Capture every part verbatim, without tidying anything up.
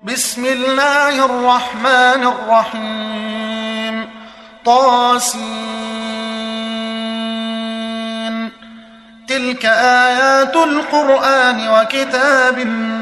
بسم الله الرحمن الرحيم. طاسين. تلك آيات القرآن وكتاب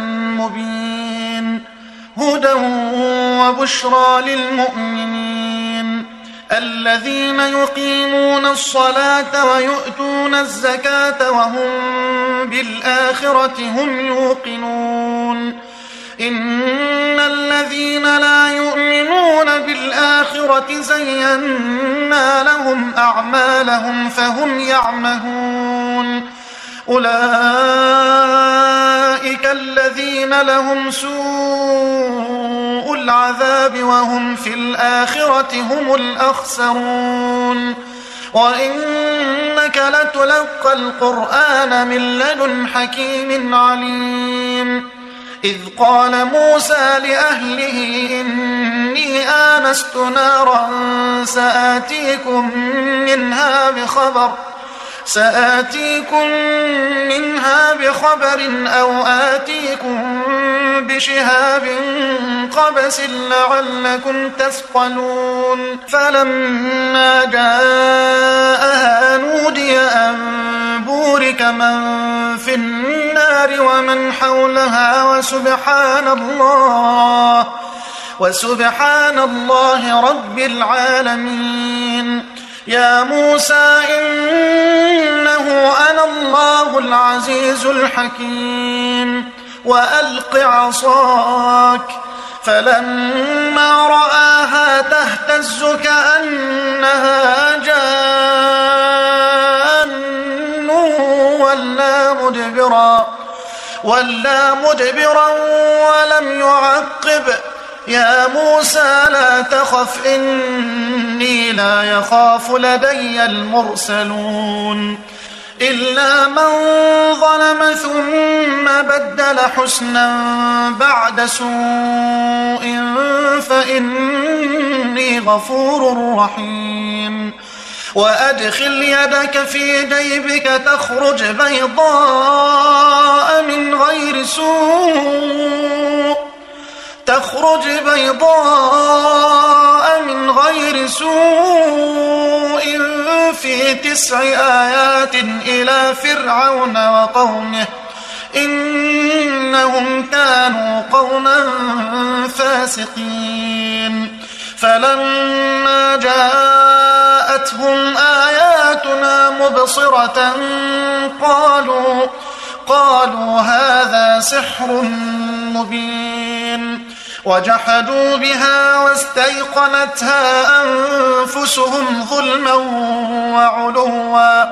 مبين هدى وبشرى للمؤمنين الذين يقيمون الصلاة ويؤتون الزكاة وهم بالآخرة هم يوقنون. إن الذين لا يؤمنون بالآخرة زينا لهم أعمالهم فهم يعمهون. أولئك الذين لهم سوء العذاب وهم في الآخرة هم الأخسرون. وإنك لتلقى القرآن من لدن حكيم عليم. إذ قال موسى لأهله إني آنست نارا سآتيكم منها بخبر سآتيكم منها بخبر أو آتيكم بشهاب قبس لعلكم تثقلون. فلما جاءها نودي أن بورك من في النار ومن حولها وسبحان الله وسبحان الله رب العالمين. يا موسى إنه أنا الله العزيز الحكيم وألق عصاك. فلما رآها تهتز كأنها جان ولا مدبرا ولا مدبرا ولم يعقب. يا موسى لا تخف إني لا يخاف لدي المرسلون. إلا من ظلم ثم بدل حسنا بعد سوء فإني غفور رحيم. وأدخل يدك في جيبك تخرج بيضاء من غير سوء تخرج بيضاء من غير سوء في تسع آيات إلى فرعون وقومه إنهم كانوا قوما فاسقين. فلما جاءتهم آياتنا مبصرة قالوا قالوا هذا سحر مبين. وجحدوا بها واستيقنتها أنفسهم ظلما وعلوا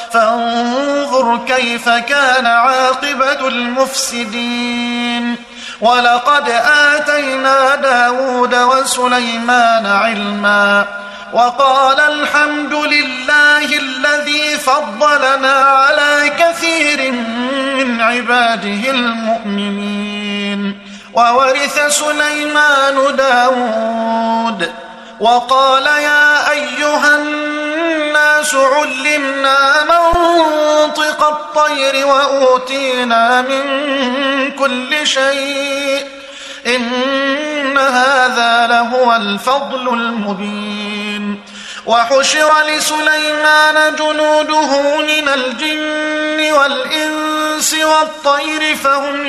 فانظر كيف كان عاقبة المفسدين. ولقد آتينا داود وسليمان علما وقال الحمد لله الذي فضلنا على كثير من عباده المؤمنين. وورث سليمان داود وقال يا أيها الناس علمنا منطق الطير وأوتينا من كل شيء إن هذا لهو الفضل المبين. وحشر لسليمان جنوده من الجن والإنس والطير فهم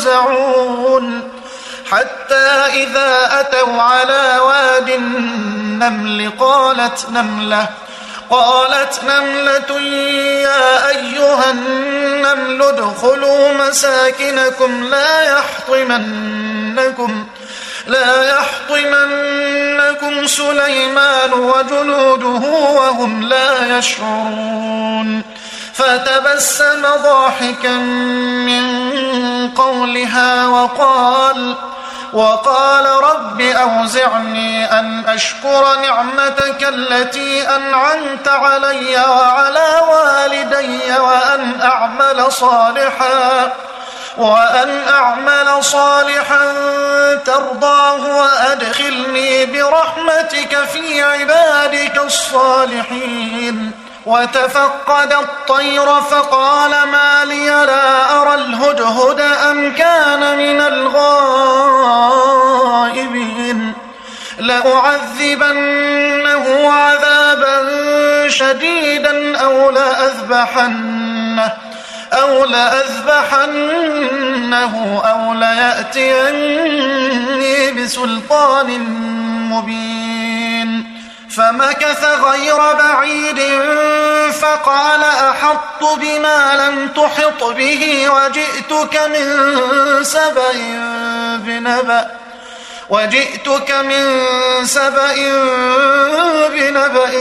يوزعون حتى إذا أتوا على واد النمل قالت نملة قالت نملة يا أيها النمل ادخلوا مساكنكم لا يحطمنكم لا يحطمنكم سليمان وجنوده وهم لا يشعرون. فتبسم ضاحكا من قولها وقال وقال رب أوزعني أن أشكر نعمتك التي أنعمت علي وعلى والدي وأن أعمل صالحا وأن أعمل صالحا ترضاه وأدخلني برحمتك في عبادك الصالحين. وتفقد الطير فقال ما لي لا أرى الهدهد أم كان من الغائبين لأعذبنه عذابا شديدا أو لأذبحنه أو لأذبحنه أو ليأتيني بسلطان مبين. فمكث غير بعيد فقال أحطت بما لم تحط به وجئتك من سبأ بنبأ وجئتك من سبأ بنبأ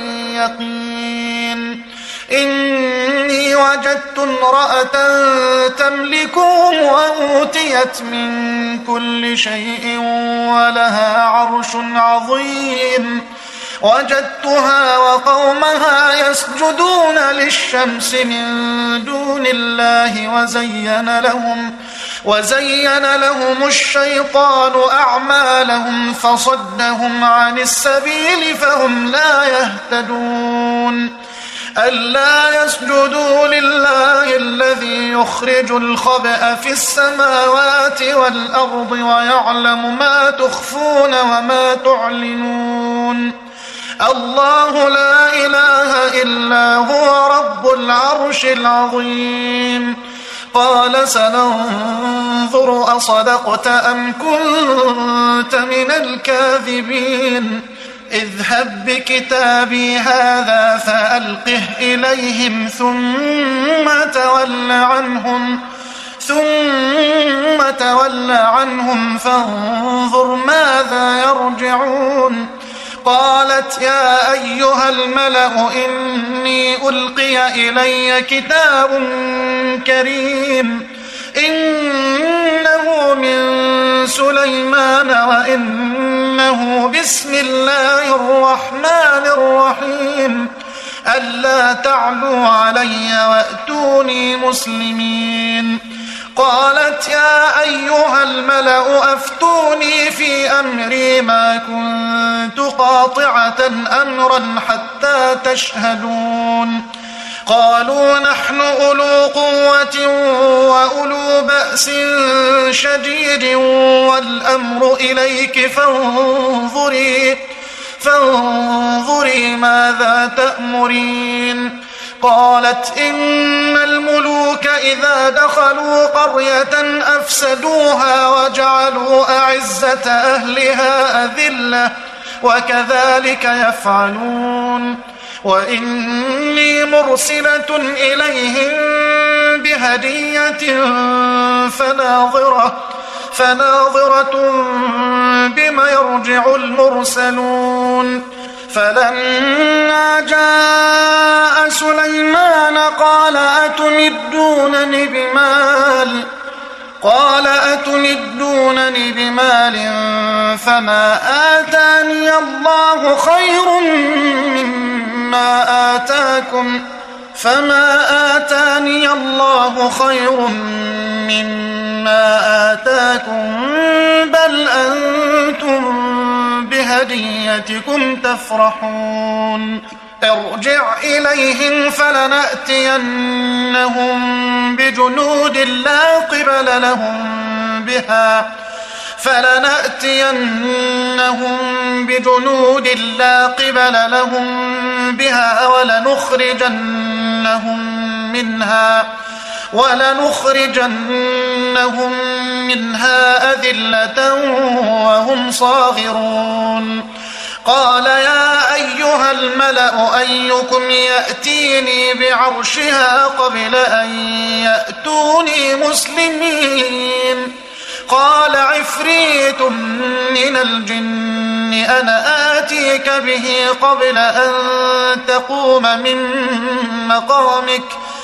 يقين. إني وجدت امرأة تملكهم وأوتيت من كل شيء ولها عرش عظيم. وجدتها وقومها يسجدون للشمس من دون الله وزين لهم وزين لهم الشيطان أعمالهم فصدهم عن السبيل فهم لا يهتدون. ألا يسجدوا لله الذي يخرج الخبأ في السماوات والأرض ويعلم ما تخفون وما تعلنون. الله لا إله إلا هو رب العرش العظيم. قال سننظر أصدقت أم كنت من الكاذبين. اذهب بكتابي هذا فألقه إليهم ثم تول عنهم ثم تول عنهم فانظر ماذا يرجعون. قالت يا أيها الملأ إني ألقي إلي كتاب كريم إنه من سليمان وإنه بسم الله الرحمن الرحيم ألا تعلوا علي وأتوني مسلمين. قالت يا أيها الملأ أفتوني في أمري ما كنت قاطعة أمرا حتى تشهدون. قالوا نحن أولو قوة وأولو بأس شديد والأمر إليك فانظري فانظري ماذا تأمرين. قالت إن الملوك إذا دخلوا قرية أفسدوها وجعلوا أعزة أهلها أذلة وكذلك يفعلون. وإني مرسلة إليهم بهدية فناظرة فناظرة بما يرجع المرسلون. فلما جاء سليمان قال أتمدونني بمال قال أتمدونني بمال فما آتاني الله خير مما آتاكم فما آتاني الله خير مما آتاكم بل أنتم بهديتكم تفرحون. ارجع إليهم فلنأتينهم بجنود لا قبل لهم بها فلنأتينهم بجنود لا قبل لهم بها ولنخرجنهم منها ولنخرجنهم منها أذلة وهم صاغرون. قال يا أيها الملأ أيكم يأتيني بعرشها قبل أن يأتوني مسلمين. قال عفريت من الجن أنا آتيك به قبل أن تقوم من مقامك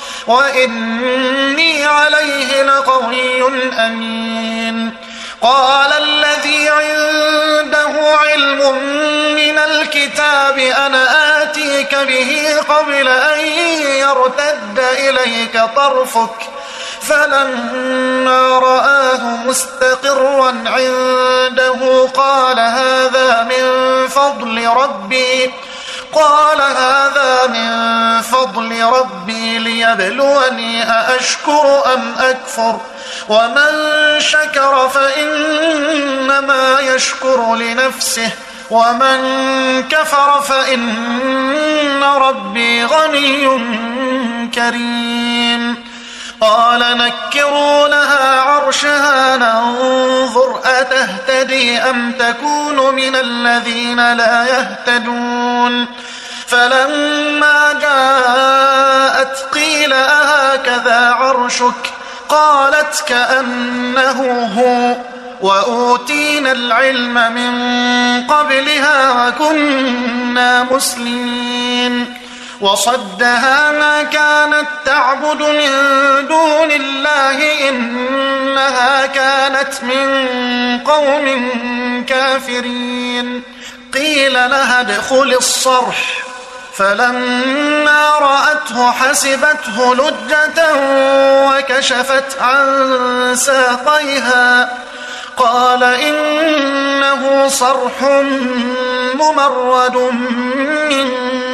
وإني عليه لقوي أمين. قال الذي عنده علم من الكتاب أنا آتيك به قبل أن يرتد إليك طرفك فلما رآه مستقرا عنده قال هذا من فضل ربي قال هذا من فضل ربي ليبلوني أأشكر أم أكفر ومن شكر فإنما يشكر لنفسه ومن كفر فإن ربي غني كريم قال نكروا لها عرشها ننظر أتهتدي أم تكون من الذين لا يهتدون فلما جاءت قيل أهكذا عرشك قالت كأنه هو وأوتينا العلم من قبلها وكنا مسلمين وصدها ما كانت تعبد من دون الله إنها كانت من قوم كافرين قيل لها ادخل الصرح فلما رأته حسبته لجة وكشفت عن ساقيها قال إنه صرح ممرد من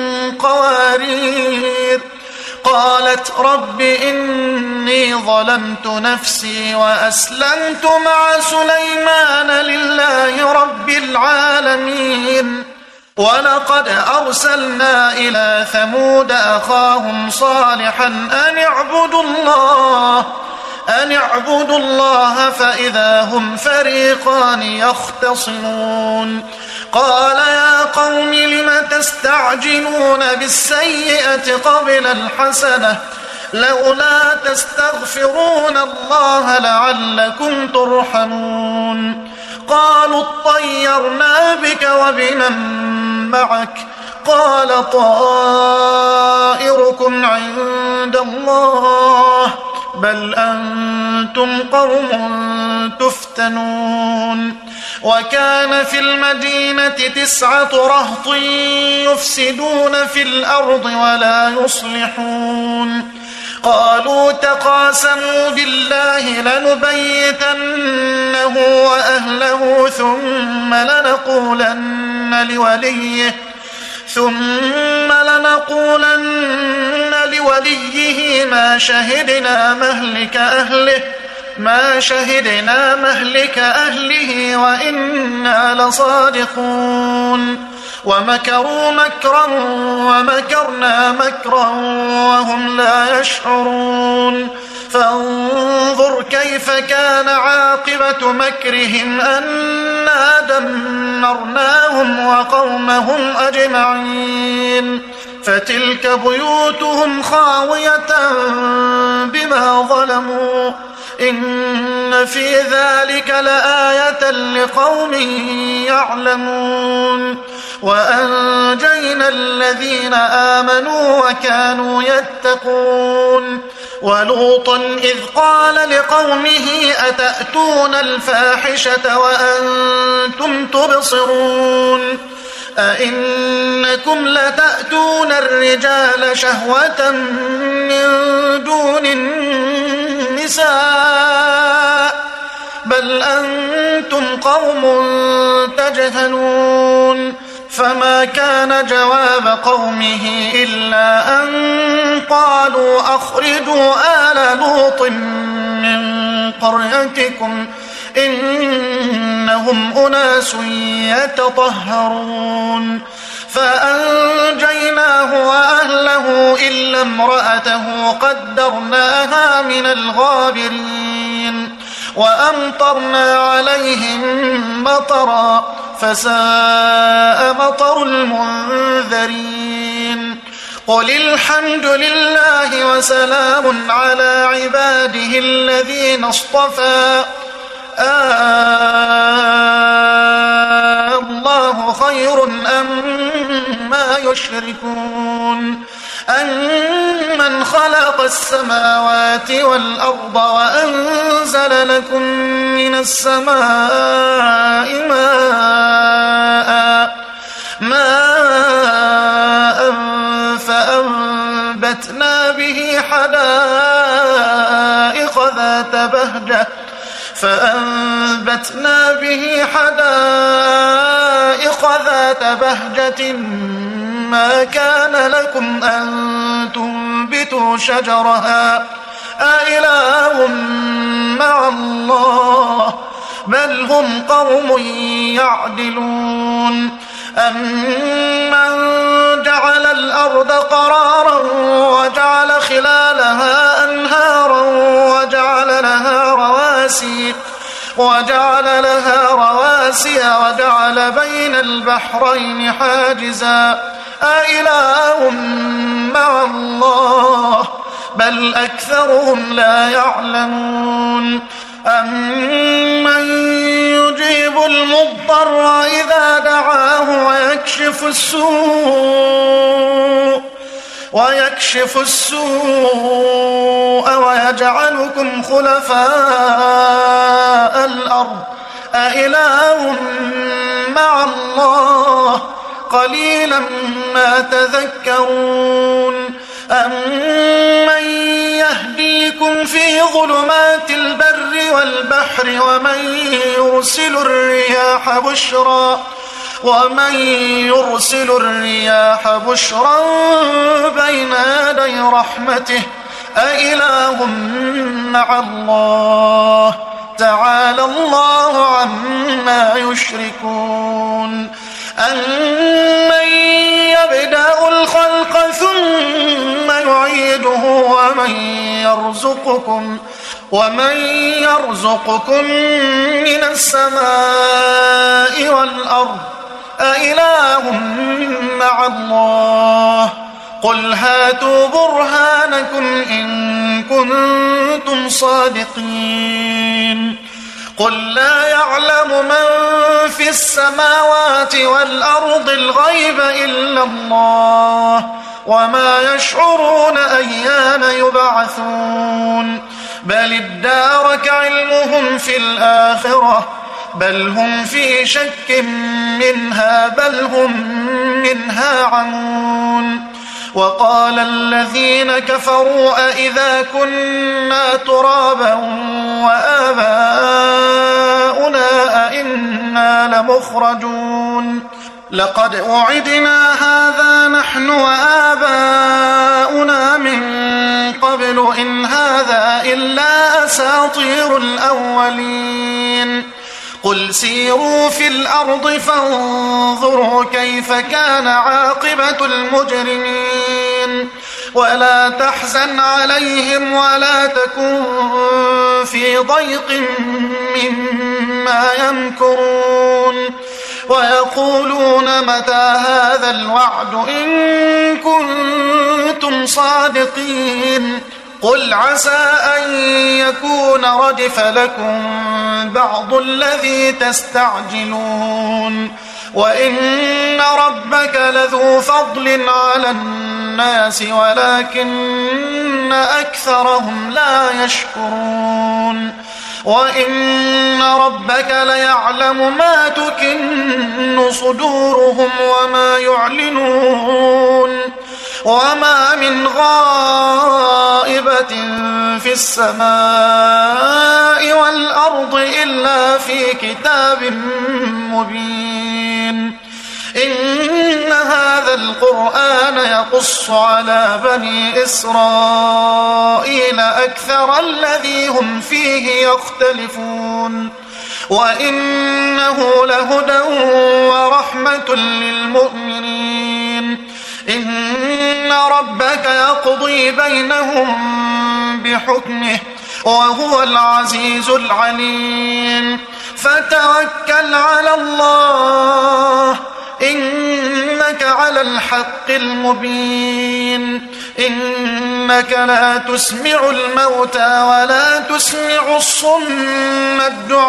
قوارير قالت رب إني ظلمت نفسي وأسلمت مع سليمان لله رب العالمين ولقد أرسلنا إلى ثمود أخاهم صالحا أن اعبدوا الله أن اعبدوا الله فإذا هم فريقان يختصمون قال يا قوم لم تستعجلون بالسيئة قبل الحسنة لولا تستغفرون الله لعلكم ترحمون قالوا اطيرنا بك وبمن معك قال طائركم عند الله بل أنتم قوم تفتنون وكان في المدينة تسعة رهط يفسدون في الأرض ولا يصلحون قالوا تقاسموا بالله لنبيتنه وأهله ثم لنقولن لوليه ثم لنقولن لوليه ما شهدنا مهلك أهله ما شهدنا مهلك أهله وإنا لصادقون ومكروا مكرا ومكرنا مكرا وهم لا يشعرون فانظر كيف كان عاقبة مكرهم أنا دمرناهم وقومهم أجمعين فتلك بيوتهم خاوية بما ظلموا إن في ذلك لآية لقوم يعلمون وأنجينا الذين آمنوا وكانوا يتقون ولوطا إذ قال لقومه أتأتون الفاحشة وأنتم تبصرون أئنكم لتأتون الرجال شهوة من دون النساء بل أنتم قوم تجهلون فما كان جواب قومه إلا أن قالوا أخرجوا آل لوط من قريتكم إنهم أناس يتطهرون فأنجيناه وأهله إلا امرأته قدرناها من الغابرين وأمطرنا عليهم مطرا فساء مطر المنذرين قل الحمد لله وسلام على عباده الذين اصطفى آه الله خير أما يشركون أمن خلق السماوات والأرض وأنزل لكم من السماء ماء ماء فأنبتنا به حدائق ذات بهجة فأنبتنا به حدائق ذات بهجة ما كان لكم أن تنبتوا شجرها أإله مع الله بل هم قوم يعدلون أمن جعل الأرض قرارا وجعل خلالها أنهارا وجعل لها رواسي وجعل لها رواسي وجعل بين البحرين حاجزا أإله مع الله بل أكثرهم لا يعلمون أمن يجيب المضطر إذا دعاه ويكشف السوء ويكشف السوء ويجعلكم خلفاء الأرض أإله مع الله قليلا ما تذكرون أمن يهديكم في ظلمات البر والبحر ومن يرسل الرياح بشرا ومن يرسل الرياح بشرا بين يدي رحمته أإله مع الله تعالى الله عما يشركون أمن يبدأ الخلق ثم يعيده ومن يرزقكم ومن يرزقكم من السماء والأرض أإله مع الله قل هاتوا برهانكم إن كنتم صادقين قل لا يعلم من في السماوات والأرض الغيب إلا الله وما يشعرون أيان يبعثون بل ادارك علمهم في الآخرة بل هم في شك منها بل هم منها عمون وقال الذين كفروا أئذا كنا ترابا وآباؤنا أئنا لمخرجون لقد وعدنا هذا نحن وآباؤنا من قبل إن هذا إلا أساطير الأولين قل سيروا في الأرض فانظروا كيف كان عاقبة المجرمين ولا تحزن عليهم ولا تكن في ضيق مما يمكرون ويقولون متى هذا الوعد إن كنتم صادقين قل عسى أن يكون ردف لكم بعض الذي تستعجلون وإن ربك لذو فضل على الناس ولكن أكثرهم لا يشكرون وإن ربك ليعلم ما تكن صدورهم وما يعلنون وما من غائبة في السماء والأرض إلا في كتاب مبين إن هذا القرآن يقص على بني إسرائيل أكثر الذي هم فيه يختلفون وإنه لهدى ورحمة للمؤمنين إن ربك يقضي بينهم بحكمه وهو العزيز العليم فتوكل على الله إنك على الحق المبين إنك لا تسمع الموتى ولا تسمع الصم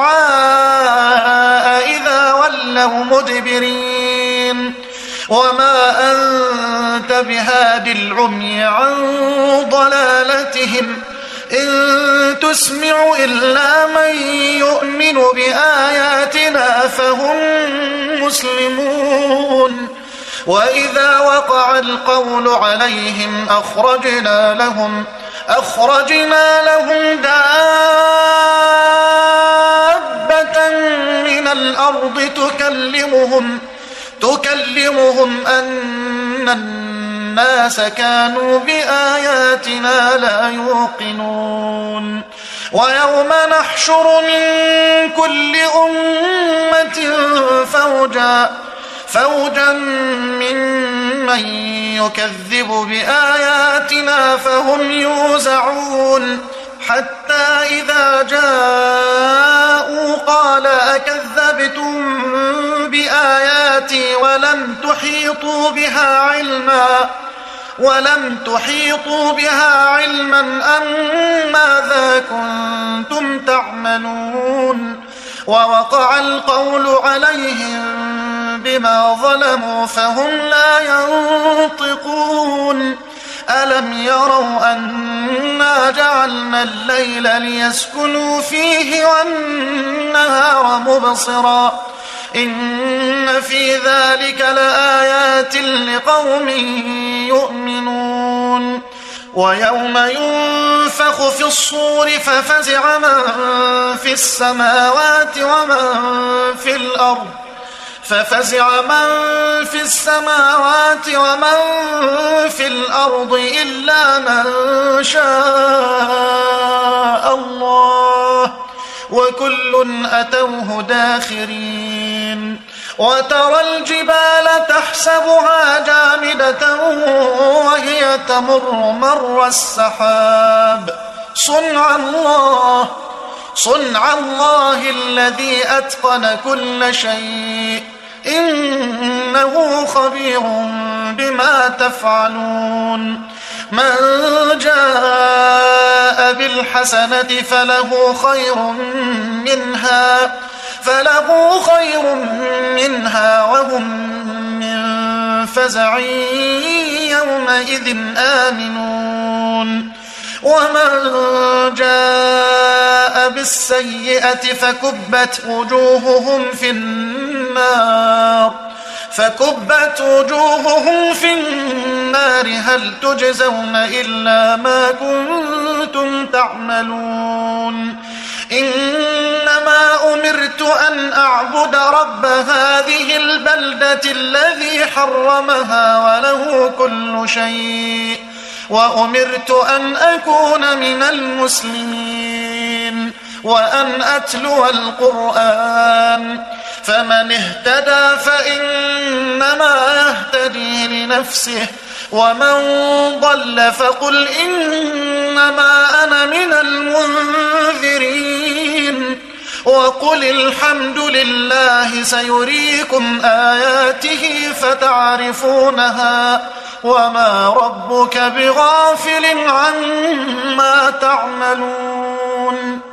الدعاء إذا ولوا مدبرين وما أنت بهاد العمي عن ضلالتهم إن تسمع إلا من يؤمن بآياتنا فهم مسلمون وإذا وقع القول عليهم أخرجنا لهم أخرجنا لهم دابة من الأرض تكلمهم تكلمهم أن الناس كانوا بآياتنا لا يوقنون ويوم نحشر من كل أمة فوجا فوجا ممن يكذب بآياتنا فهم يوزعون حتى إذا جاءوا قال أكذبتم بآياتي ولم تحيطوا بها علما ولم تحيطوا بها علما أم ماذا كنتم تعملون ووقع القول عليهم بما ظلموا فهم لا ينطقون ألم يروا أنا جعلنا الليل ليسكنوا فيه والنهار مبصرا إن في ذلك لآيات لقوم يؤمنون ويوم ينفخ في الصور ففزع من في السماوات ومن في الأرض ففزع من في السماوات ومن في الأرض إلا من شاء الله وكل أتوه داخرين وترى الجبال تحسبها جامدة وهي تمر مر السحاب صنع الله صنع الله الذي أتقن كل شيء إنه خبير بما تفعلون من جاء بالحسنة فله خير منها فله خير منها وهم من فزع يومئذ آمنون ومن جاء بالسيئة فكبت وجوههم في النار فكبت وجوههم في النار هل تجزون إلا ما كنتم تعملون إنما أمرت أن أعبد رب هذه البلدة الذي حرمها وله كل شيء وأمرت أن أكون من المسلمين وأن أتلو القرآن فمن اهتدى فإنما يهتدي لنفسه ومن ضل فقل إنما أنا من المنذرين وقل الحمد لله سيريكم آياته فتعرفونها وما ربك بغافل عما تعملون